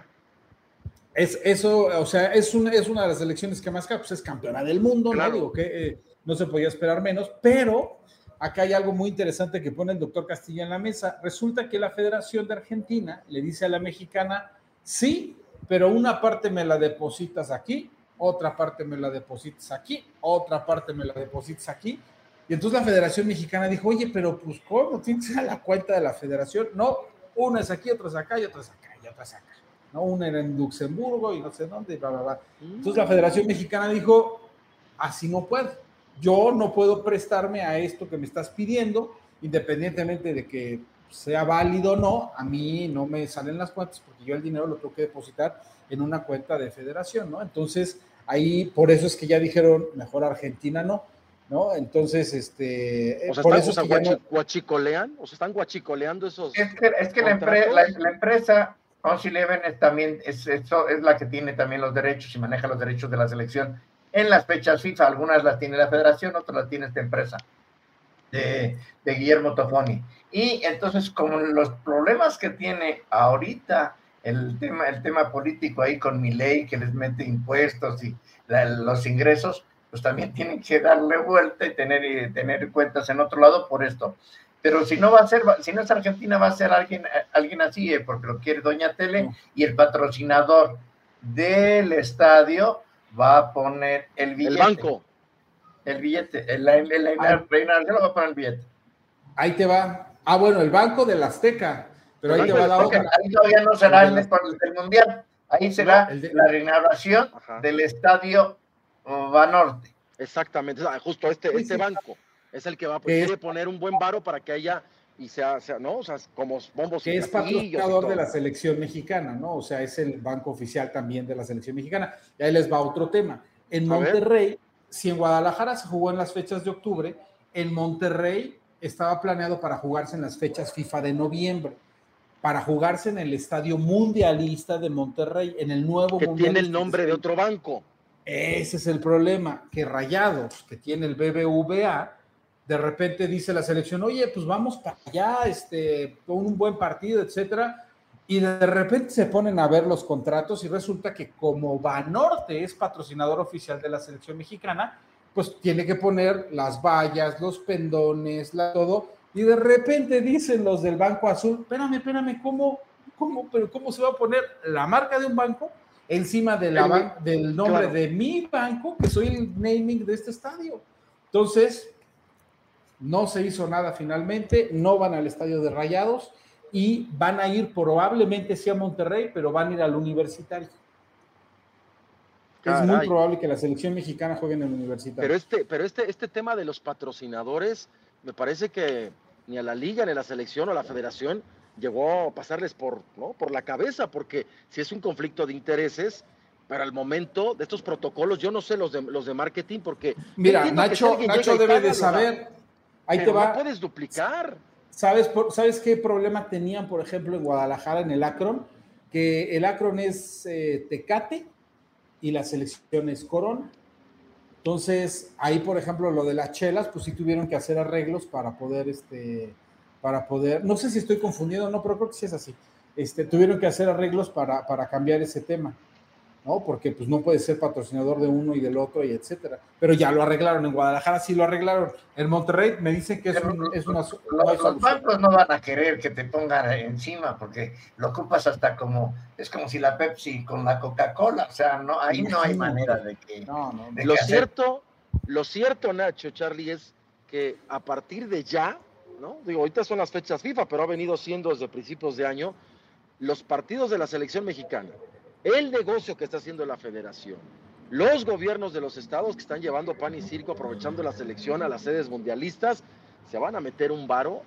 Es, eso, o sea, es una, es una de las selecciones que más, pues es campeona del mundo, claro. ¿no? Digo que eh, no se podía esperar menos, pero acá hay algo muy interesante que pone el doctor Castillo en la mesa. Resulta que la Federación de Argentina le dice a la mexicana, sí, pero una parte me la depositas aquí, otra parte me la depositas aquí, otra parte me la depositas aquí. Y entonces la Federación Mexicana dijo, oye, pero pues ¿cómo? ¿Tienes a la cuenta de la Federación? No, una es aquí, otra es acá y otra es acá y otra es acá. ¿No? Una era en Luxemburgo y no sé dónde, y bla, bla, bla. Entonces la Federación Mexicana dijo, así no puedo. Yo no puedo prestarme a esto que me estás pidiendo, independientemente de que sea válido o no, a mí no me salen las cuentas porque yo el dinero lo tengo que depositar en una cuenta de federación, ¿no? Entonces, ahí, por eso es que ya dijeron, mejor Argentina no, ¿no? Entonces, este... O sea, por están, eso o es sea, que guachi, no... guachicolean, o sea, están guachicoleando esos... Es que, es que la, empre, la, la empresa Orange Eleven es también, es, es, es la que tiene también los derechos y maneja los derechos de la selección en las fechas FIFA. Algunas las tiene la federación, otras las tiene esta empresa de, de Guillermo Tofoni. Y entonces, como los problemas que tiene ahorita el tema, el tema político ahí con Milei, que les mete impuestos y la, los ingresos, pues también tienen que darle vuelta y tener, y tener cuentas en otro lado por esto. Pero si no va a ser, si no es Argentina, va a ser alguien, alguien así, eh, porque lo quiere Doña Tele, no. Y el patrocinador del estadio va a poner el billete. El banco. El billete, el, el, el, el, el reina va a poner el billete. Ahí te va. Ah, bueno, el banco del Azteca. Pero ahí te va la otra. Ahí todavía no será el, el, el Mundial. Ahí será no, de, la reinauguración del estadio Banorte. Exactamente, justo este, sí, este sí. banco es el que va a quiere poner un buen varo para que haya y sea, sea ¿no? O sea, como bombos que es patrocinador de la selección mexicana, ¿no? O sea, es el banco oficial también de la selección mexicana. Y ahí les va otro tema. En Monterrey, si en Guadalajara se jugó en las fechas de octubre, en Monterrey estaba planeado para jugarse en las fechas FIFA de noviembre, para jugarse en el Estadio Mundialista de Monterrey, en el nuevo que tiene el nombre de otro banco. Ese es el problema, que Rayados, que tiene el B B V A, de repente dice la selección, oye, pues vamos para allá, este, con un buen partido, etcétera, y de repente se ponen a ver los contratos y resulta que como Banorte es patrocinador oficial de la selección mexicana, pues tiene que poner las vallas, los pendones, la, todo, y de repente dicen los del Banco Azul, espérame, espérame, ¿cómo, cómo, pero cómo se va a poner la marca de un banco encima de la el, ban- del nombre claro. de mi banco, que soy el naming de este estadio? Entonces, no se hizo nada finalmente, no van al estadio de Rayados y van a ir probablemente sí a Monterrey, pero van a ir al Universitario. Es muy probable que la selección mexicana juegue en el Universitario. Pero este, pero este, este tema de los patrocinadores, me parece que ni a la liga, ni a la selección o a la federación llegó a pasarles por, ¿no? por la cabeza, porque si es un conflicto de intereses, pero al momento de estos protocolos, yo no sé los de, los de marketing, porque... Mira, Nacho, si Nacho debe paga, de saber, ahí te va. No puedes duplicar. ¿Sabes, por, ¿Sabes qué problema tenían, por ejemplo, en Guadalajara, en el Akron? Que el Akron es eh, Tecate y la selección es Corona. Entonces, ahí, por ejemplo, lo de las chelas, pues sí tuvieron que hacer arreglos para poder, este, para poder, no sé si estoy confundido o no, pero creo que sí es así. Este, tuvieron que hacer arreglos para, para cambiar ese tema, ¿no? Porque pues no puede ser patrocinador de uno y del otro y etcétera. Pero ya lo arreglaron, en Guadalajara sí lo arreglaron. En Monterrey me dicen que es, un, es una... Los, los bancos no van a querer que te pongan encima porque lo ocupas hasta como, es como si la Pepsi con la Coca-Cola, o sea, no, ahí no hay manera de que... No, no, de lo que cierto, hacer... lo cierto, Nacho, Charlie, es que a partir de ya, ¿no? Digo, ahorita son las fechas FIFA, pero ha venido siendo desde principios de año, los partidos de la selección mexicana, el negocio que está haciendo la federación, los gobiernos de los estados que están llevando pan y circo aprovechando la selección a las sedes mundialistas, se van a meter un varo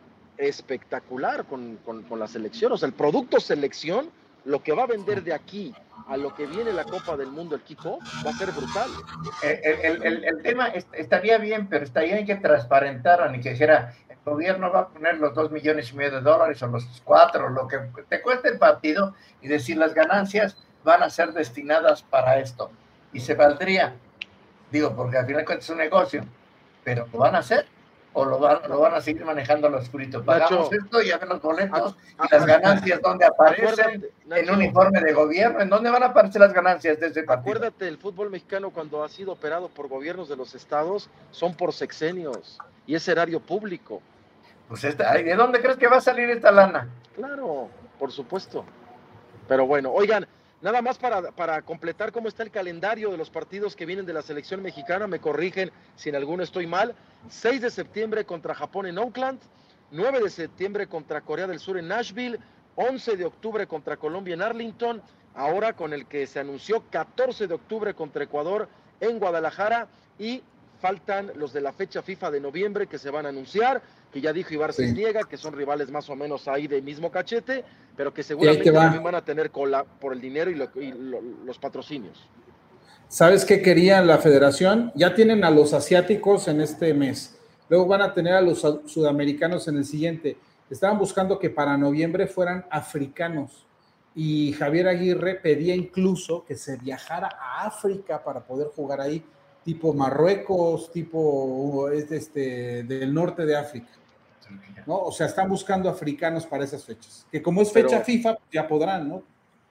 espectacular con, con, con la selección. O sea, el producto selección, lo que va a vender de aquí a lo que viene la Copa del Mundo, el kickoff, va a ser brutal. El, el, el, el tema estaría bien, pero estaría bien que transparentaran y que dijera, el gobierno va a poner los dos millones y medio de dólares o los cuatro, lo que te cueste el partido, y decir las ganancias van a ser destinadas para esto. Y se valdría, digo, porque al final de cuentas es un negocio, pero ¿lo van a hacer? ¿O lo van, lo van a seguir manejando al oscurito? Pagamos Nacho, esto y a ver los boletos a, a, y las ganancias, ¿dónde aparecen? Nacho, en un informe de gobierno, ¿en dónde van a aparecer las ganancias de ese partido? Acuérdate, el fútbol mexicano cuando ha sido operado por gobiernos de los estados son por sexenios y es erario público. Pues esta, ¿de dónde crees que va a salir esta lana? Claro, por supuesto. Pero bueno, oigan, nada más para, para completar cómo está el calendario de los partidos que vienen de la selección mexicana, me corrigen si en alguno estoy mal. seis de septiembre contra Japón en Oakland, nueve de septiembre contra Corea del Sur en Nashville, once de octubre contra Colombia en Arlington, ahora con el que se anunció catorce de octubre contra Ecuador en Guadalajara, y faltan los de la fecha FIFA de noviembre que se van a anunciar, que ya dijo Ibar Cisniega, sí, que son rivales más o menos ahí de mismo cachete, pero que seguramente también van a tener cola por el dinero y, lo, y lo, los patrocinios. ¿Sabes qué quería la federación? Ya tienen a los asiáticos en este mes, luego van a tener a los sudamericanos en el siguiente. Estaban buscando que para noviembre fueran africanos, y Javier Aguirre pedía incluso que se viajara a África para poder jugar ahí, tipo Marruecos, tipo este, del norte de África, ¿no? O sea, están buscando africanos para esas fechas, que como es fecha pero, FIFA, ya podrán, ¿no?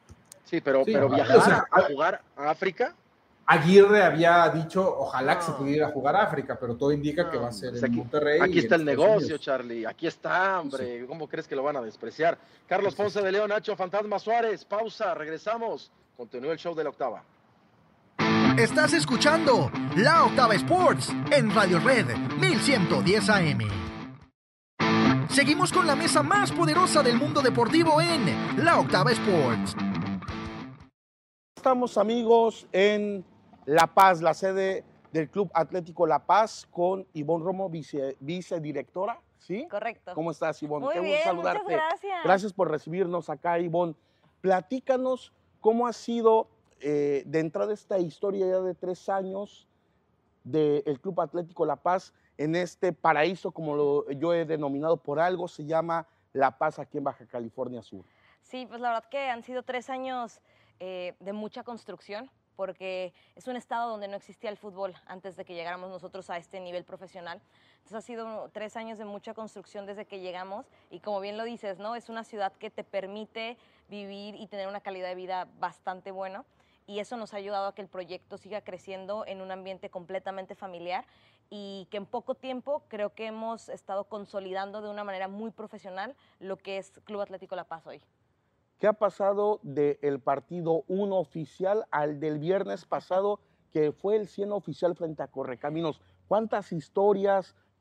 Sí, pero, sí, pero viajar, o sea, a jugar a África. Aguirre había dicho, ojalá no. que se pudiera jugar a África, pero todo indica no. que va a ser o sea, en aquí, Monterrey. Aquí está el negocio, Charlie, aquí está, hombre, sí. ¿Cómo crees que lo van a despreciar? Carlos Ponce de León, Nacho Fantasma Suárez, pausa, regresamos, continúa el show de la octava. Estás escuchando La Octava Sports en Radio Red mil ciento diez A M. Seguimos con la mesa más poderosa del mundo deportivo en La Octava Sports. Estamos, amigos, en La Paz, la sede del Club Atlético La Paz, con Ivonne Romo, vice, vicedirectora, ¿sí? Correcto. ¿Cómo estás, Ivonne? Muy Qué bien, gusto saludarte. muchas gracias. Gracias por recibirnos acá, Ivonne. Platícanos cómo ha sido eh, de entrada esta historia ya de tres años del Club Atlético La Paz en este paraíso, como lo, yo he denominado por algo, se llama La Paz, aquí en Baja California Sur. Sí, pues la verdad que han sido tres años eh, de mucha construcción, porque es un estado donde no existía el fútbol antes de que llegáramos nosotros a este nivel profesional. Entonces ha sido tres años de mucha construcción desde que llegamos, y como bien lo dices, ¿no? Es una ciudad que te permite vivir y tener una calidad de vida bastante buena, y eso nos ha ayudado a que el proyecto siga creciendo en un ambiente completamente familiar, y que en poco tiempo creo que hemos estado consolidando de una manera muy profesional lo que es Club Atlético La Paz hoy. ¿Qué ha pasado del partido uno oficial al del viernes pasado, que fue el cien oficial frente a Correcaminos? ¿Cuántas historias,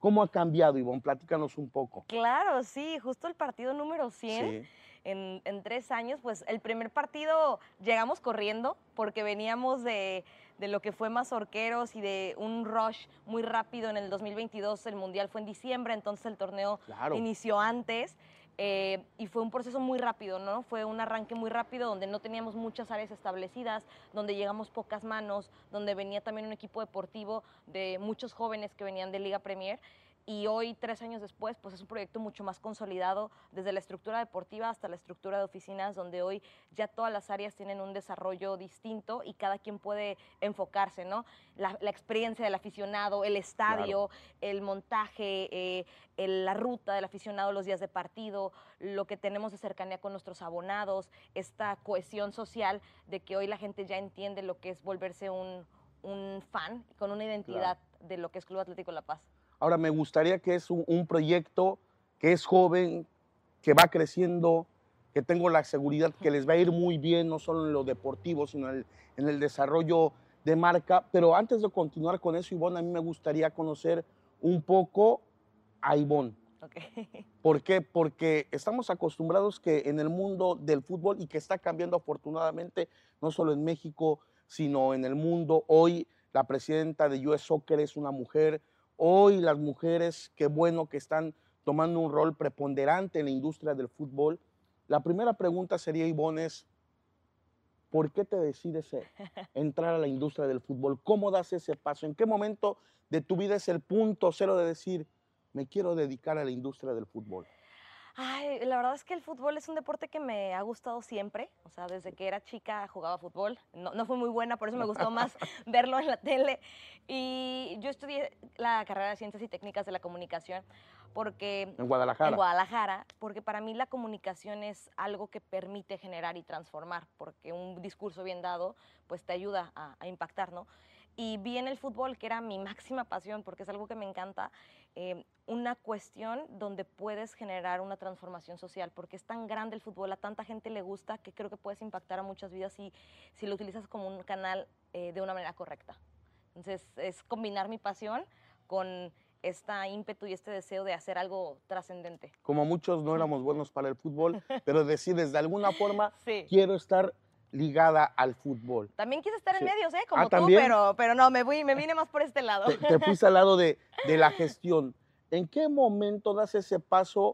¿Cómo ha cambiado, Ivonne? Platícanos un poco. Claro, sí, justo el partido número cien. Sí. En, en tres años, pues el primer partido llegamos corriendo porque veníamos de, de lo que fue Mazorqueros y de un rush muy rápido en el dos mil veintidós. El Mundial fue en diciembre, entonces el torneo Claro. inició antes. Eh, y fue un proceso muy rápido, ¿no? Fue un arranque muy rápido donde no teníamos muchas áreas establecidas, donde llegamos pocas manos, donde venía también un equipo deportivo de muchos jóvenes que venían de Liga Premier. Y hoy, tres años después, pues es un proyecto mucho más consolidado, desde la estructura deportiva hasta la estructura de oficinas, donde hoy ya todas las áreas tienen un desarrollo distinto y cada quien puede enfocarse, ¿no? La, la experiencia del aficionado, el estadio, claro. el montaje, eh, el, la ruta del aficionado los días de partido, lo que tenemos de cercanía con nuestros abonados, esta cohesión social de que hoy la gente ya entiende lo que es volverse un, un fan con una identidad claro. de lo que es Club Atlético La Paz. Ahora, me gustaría que es un, un proyecto que es joven, que va creciendo, que tengo la seguridad que les va a ir muy bien, no solo en lo deportivo, sino en el, en el desarrollo de marca. Pero antes de continuar con eso, Ivonne, a mí me gustaría conocer un poco a Ivonne. Okay. ¿Por qué? Porque estamos acostumbrados que en el mundo del fútbol, y que está cambiando afortunadamente, no solo en México, sino en el mundo, hoy la presidenta de U S Soccer es una mujer. Hoy las mujeres, qué bueno que están tomando un rol preponderante en la industria del fútbol. La primera pregunta sería, Ivonne, es, ¿por qué te decides entrar a la industria del fútbol? ¿Cómo das ese paso? ¿En qué momento de tu vida es el punto cero de decir, me quiero dedicar a la industria del fútbol? Ay, la verdad es que el fútbol es un deporte que me ha gustado siempre, o sea, desde que era chica jugaba fútbol, no, no fui muy buena, por eso me gustó más verlo en la tele, y yo estudié la carrera de Ciencias y Técnicas de la Comunicación, porque... ¿En Guadalajara? En Guadalajara, porque para mí la comunicación es algo que permite generar y transformar, porque un discurso bien dado, pues te ayuda a, a impactar, ¿no? Y vi en el fútbol, que era mi máxima pasión, porque es algo que me encanta, eh, una cuestión donde puedes generar una transformación social, porque es tan grande el fútbol, a tanta gente le gusta, que creo que puedes impactar a muchas vidas si, si lo utilizas como un canal eh, de una manera correcta. Entonces, es combinar mi pasión con este ímpetu y este deseo de hacer algo trascendente. Como muchos no éramos buenos para el fútbol, pero decides de alguna forma, sí. quiero estar ligada al fútbol. También quise estar sí. en medios, ¿eh? Como ah, tú, ¿también? pero, pero no, me, voy, me vine más por este lado. Te, te fuiste al lado de, de la gestión. ¿En qué momento das ese paso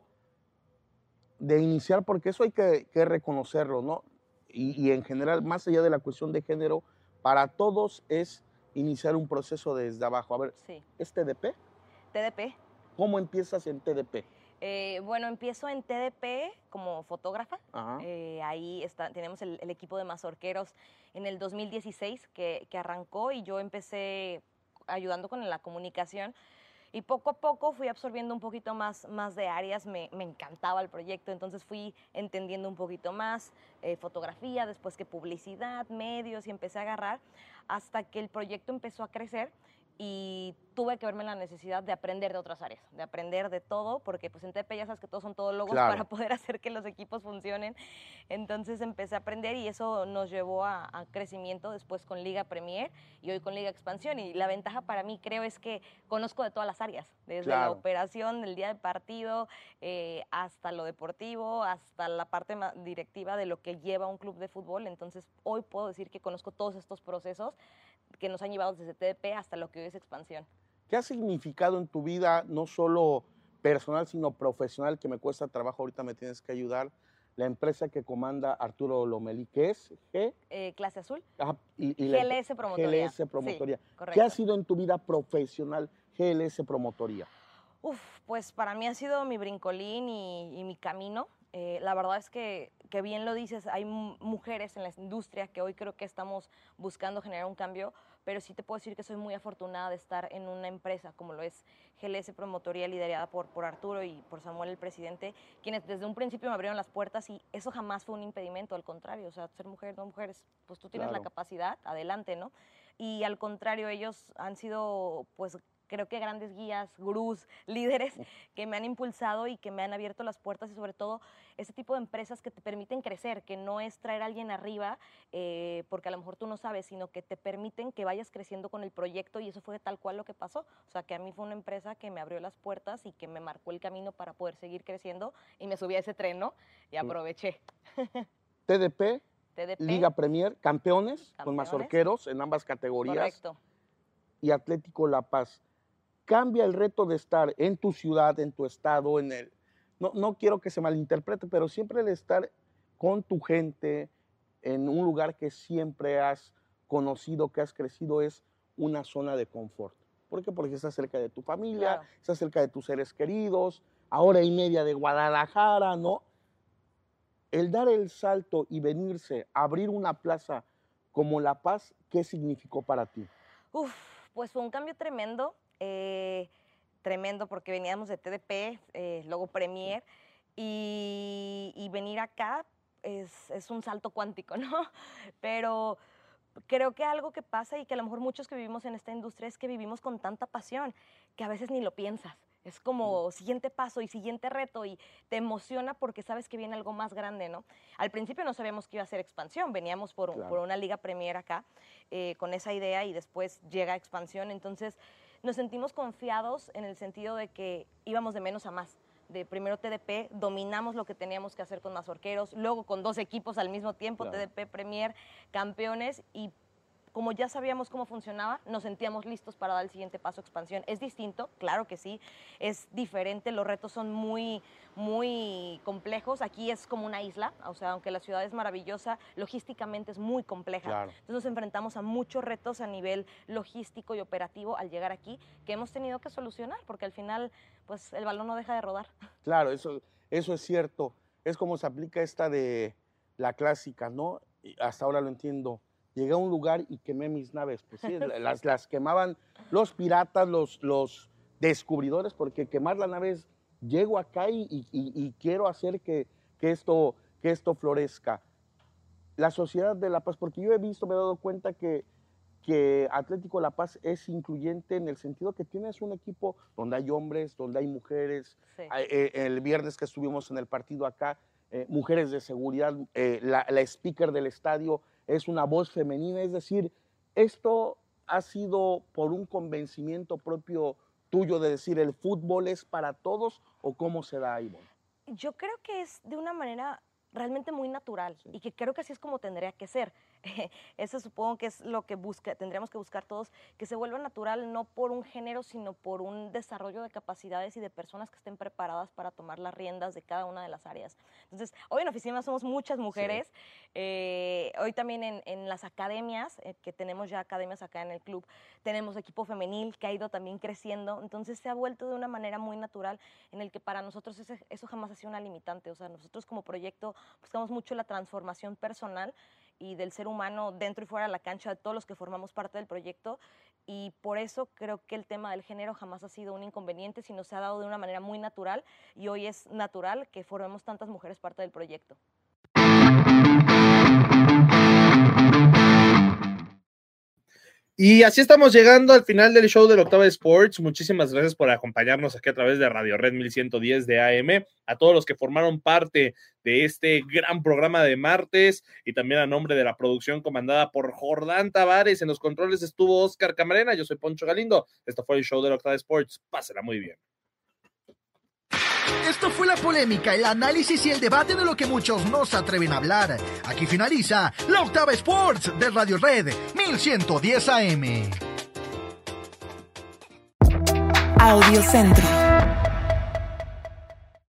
de iniciar? Porque eso hay que, que reconocerlo, ¿no? Y, y en general, más allá de la cuestión de género, para todos es iniciar un proceso desde abajo. A ver, sí. ¿es T D P? T D P. ¿Cómo empiezas en T D P? Eh, bueno, empiezo en T D P como fotógrafa. Eh, ahí está, tenemos el, el equipo de Mazorqueros en el dos mil dieciséis que, que arrancó y yo empecé ayudando con la comunicación. Y poco a poco fui absorbiendo un poquito más, más de áreas, me, me encantaba el proyecto, entonces fui entendiendo un poquito más eh, fotografía, después que publicidad, medios, y empecé a agarrar hasta que el proyecto empezó a crecer y tuve que verme la necesidad de aprender de otras áreas, de aprender de todo, porque pues en T D P ya sabes que todos son todólogos claro. para poder hacer que los equipos funcionen. Entonces empecé a aprender y eso nos llevó a, a crecimiento después con Liga Premier y hoy con Liga Expansión. Y la ventaja para mí creo es que conozco de todas las áreas, desde claro. la operación del día de partido eh, hasta lo deportivo, hasta la parte directiva de lo que lleva un club de fútbol. Entonces hoy puedo decir que conozco todos estos procesos que nos han llevado desde T D P hasta lo que hoy es Expansión. ¿Qué ha significado en tu vida, no solo personal, sino profesional, que me cuesta trabajo, ahorita me tienes que ayudar, la empresa que comanda Arturo Lomelí, que es G? Eh, Clase Azul. Ah, y, y G L S Promotoría. G L S Promotoría. Sí, ¿Qué ha sido en tu vida profesional G L S Promotoría? Uf, pues para mí ha sido mi brincolín y, y mi camino. Eh, la verdad es que, que bien lo dices, hay mujeres en la industria que hoy creo que estamos buscando generar un cambio, pero sí te puedo decir que soy muy afortunada de estar en una empresa como lo es G L S Promotoría, liderada por, por Arturo y por Samuel, el presidente, quienes desde un principio me abrieron las puertas y eso jamás fue un impedimento, al contrario, o sea, ser mujer, no mujeres, pues tú tienes claro. la capacidad, adelante, ¿no? Y al contrario, ellos han sido, pues, creo que grandes guías, gurús, líderes que me han impulsado y que me han abierto las puertas y sobre todo ese tipo de empresas que te permiten crecer, que no es traer a alguien arriba eh, porque a lo mejor tú no sabes, sino que te permiten que vayas creciendo con el proyecto y eso fue tal cual lo que pasó. O sea, que a mí fue una empresa que me abrió las puertas y que me marcó el camino para poder seguir creciendo y me subí a ese tren, ¿no? Y aproveché. T D P, T D P Liga Premier, campeones, campeones con mazorqueros en ambas categorías. Correcto. Y Atlético La Paz. Cambia el reto de estar en tu ciudad, en tu estado, en el... No, no quiero que se malinterprete, pero siempre el estar con tu gente en un lugar que siempre has conocido, que has crecido, es una zona de confort. ¿Por qué? Porque estás cerca de tu familia, Claro. estás cerca de tus seres queridos, a hora y media de Guadalajara, ¿no? El dar el salto y venirse a abrir una plaza como La Paz, ¿qué significó para ti? Uf, pues fue un cambio tremendo. Eh, tremendo porque veníamos de T D P, eh, luego Premier y, y venir acá es, es un salto cuántico, ¿no? Pero creo que algo que pasa y que a lo mejor muchos que vivimos en esta industria es que vivimos con tanta pasión que a veces ni lo piensas. Es como siguiente paso y siguiente reto y te emociona porque sabes que viene algo más grande, ¿no? Al principio no sabíamos que iba a ser expansión, veníamos por, Claro. por una Liga Premier acá eh, con esa idea y después llega expansión, entonces nos sentimos confiados en el sentido de que íbamos de menos a más. De primero T D P, dominamos lo que teníamos que hacer con mazorqueros, luego con dos equipos al mismo tiempo, Claro. T D P, Premier, campeones y como ya sabíamos cómo funcionaba, nos sentíamos listos para dar el siguiente paso, expansión. ¿Es distinto? Claro que sí, es diferente, los retos son muy, muy complejos. Aquí es como una isla, o sea, aunque la ciudad es maravillosa, logísticamente es muy compleja. Claro. Entonces nos enfrentamos a muchos retos a nivel logístico y operativo al llegar aquí, que hemos tenido que solucionar, porque al final, pues, el balón no deja de rodar. Claro, eso, eso es cierto. Es como se aplica esta de la clásica, ¿no? Y hasta ahora lo entiendo. Llegué a un lugar y quemé mis naves. Pues sí, las, las quemaban los piratas, los, los descubridores, porque quemar la nave es, llego acá y, y, y quiero hacer que, que, esto, que esto florezca. La sociedad de La Paz, porque yo he visto, me he dado cuenta que, que Atlético La Paz es incluyente en el sentido que tienes un equipo donde hay hombres, donde hay mujeres. Sí. Eh, el viernes que estuvimos en el partido acá, eh, mujeres de seguridad, eh, la, la speaker del estadio es una voz femenina, es decir, esto ha sido por un convencimiento propio tuyo de decir el fútbol es para todos o cómo se da, Ivonne. Yo creo que es de una manera realmente muy natural sí. y que creo que así es como tendría que ser. Eso supongo que es lo que busca, tendríamos que buscar todos, que se vuelva natural no por un género, sino por un desarrollo de capacidades y de personas que estén preparadas para tomar las riendas de cada una de las áreas. Entonces, hoy en oficina somos muchas mujeres, sí. eh, hoy también en, en las academias, eh, que tenemos ya academias acá en el club, tenemos equipo femenil que ha ido también creciendo, entonces se ha vuelto de una manera muy natural en el que para nosotros ese, eso jamás ha sido una limitante, o sea, nosotros como proyecto buscamos mucho la transformación personal y del ser humano dentro y fuera de la cancha de todos los que formamos parte del proyecto y por eso creo que el tema del género jamás ha sido un inconveniente, sino se ha dado de una manera muy natural y hoy es natural que formemos tantas mujeres parte del proyecto. Y así estamos llegando al final del show del Octava Sports. Muchísimas gracias por acompañarnos aquí a través de Radio Red mil ciento diez de A M, a todos los que formaron parte de este gran programa de martes y también a nombre de la producción comandada por Jordán Tavares. En los controles estuvo Oscar Camarena, yo soy Poncho Galindo. Esto fue el show del Octava Sports. Pásela muy bien. Esto fue la polémica, el análisis y el debate de lo que muchos no se atreven a hablar. Aquí finaliza la Octava Sports de Radio Red mil ciento diez A M. Audio Centro.